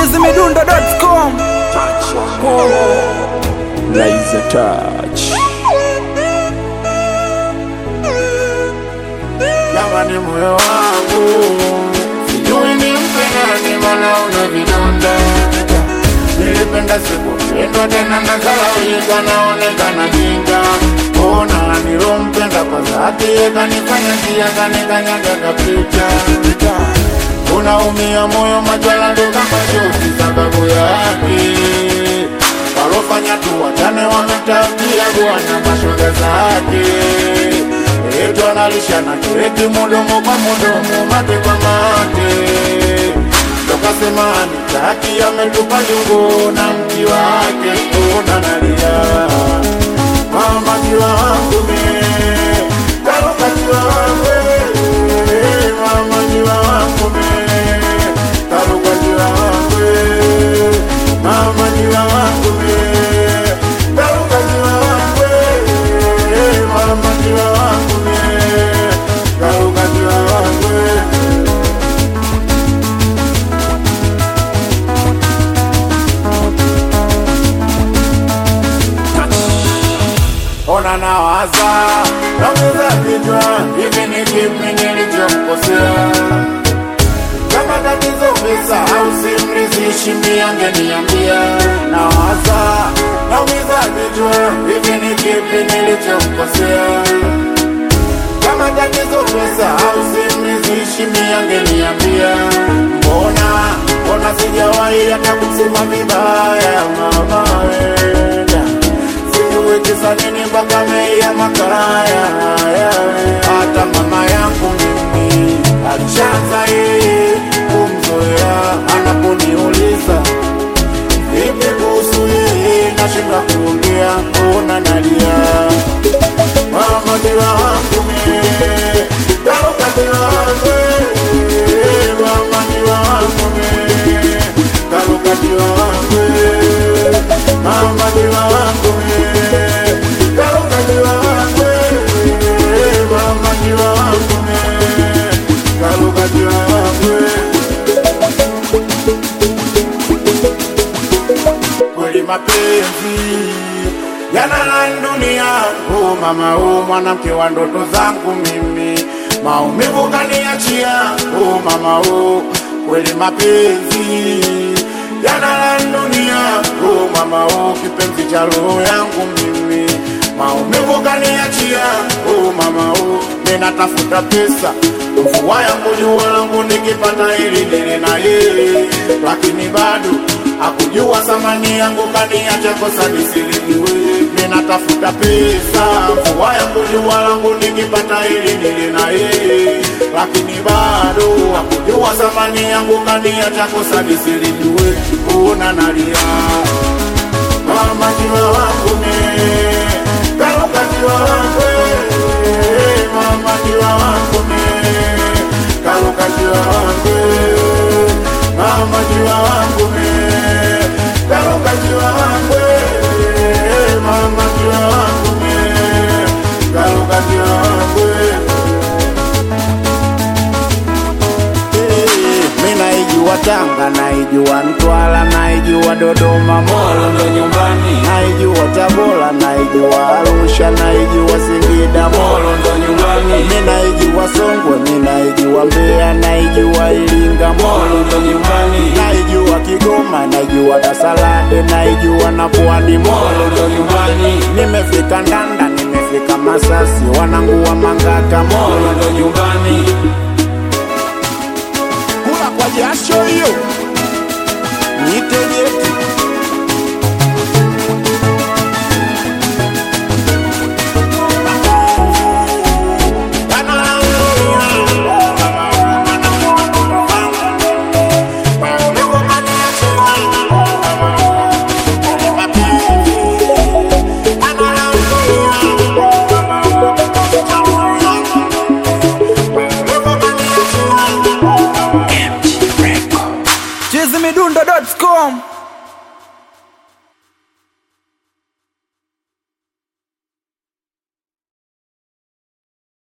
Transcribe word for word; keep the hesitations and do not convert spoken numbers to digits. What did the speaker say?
chizimidundo dot com. Liza touch. Jamani moyo wangu sijui nimpe nani maana una vidonda. Nilipenda siku pendwa tena na zalaulika naonekana jinga. Ona nilompenda kwa dhati kanifanya njia kanikanyaga kapita. Unaumia moyo majwala ndo kama shoti sababu yake. Walofanya tu wachane wametabia bwana mashoga zake. Eto analisha na kireti mudomo kwa mudomo mate kwa mate. Toka sema anitaki ametupa jungo na mji wake. Ona nalia mama jiwa wangu me karuka jiwa wangu mama jiwa wangu me karuka jiwa wangu mama jiwa wangu me karuka jiwa wangu mama jiwa wangu me karuka jiwa wangu. Ona nawaza naweza kijwa hivi ni kipi nilichomkosea. Kama tatizo pesa au simrizishi miangeniambia. Nawaza naweza kijwa hivi ni kipi nilichomkosea. Kama tatizo pesa au simrizishi miangeniambia. Mbona mbona sijawahi hata kusema vibaya mama wenda. Kisa nini mpaka meia makaya. Hata mama yangu mimi alishaanza yeye kumzoea. Anaponiuliza vipi kuhusu yeye nashinda kuongea. Ona nalia mama jiwa wangu mimi karuka jiwa wangu mama jiwa wangu mimi karuka jiwa wangu mama jiwa wangu mimi karuka jiwa wangu mama jiwa wangu mimi karuka jiwa wangu. Kweli mapenzi yanala dunia. Oh mama, oh mwanamke wa ndoto zangu mimi, maumivu kaniachia. Oh mama, oh kweli mapenzi yanala dunia. Oh mama, oh kipenzi cha roho yangu mimi, maumivu kaniachia. Oh mama, oh nina tafuta pesa mvua yangu jua langu nikipata hili nile na yeye. Lakini bado hakujua samani yangu kaniacha kosa nisiliwe. Nina tafuta pesa mvua yangu jua langu nikipata hili nile na yeye. Lakini bado hakujua samani yangu kaniacha kosa nisiliwe. Ona nalia mama jiwa wangu me karuka jiwa wangu mama jiwa wangu me karuka jiwa wangu mama jiwa wangu me karuka jiwa wangu mama jiwa wangu me karuka jiwa wangu. Naijua Tanga, naijua Mtwara, naijua Dodoma, Molo ndo nyumbani. Naijua Tabora, naijua Arusha, naijua Singida, Molo ndo nyumbani. Mimi naijua Songwe, mimi naijua Mbeya, naijua Iringa, Molo ndo nyumbani. Naijua Kigoma, naijua Dar es Salaam, naijua na Pwani, Molo ndo nyumbani. Nimefika Ndanda, nimefika Masasi, wanangu wa Mangaka, Molo ndo nyumbani. Kwa jasho hiyo niteje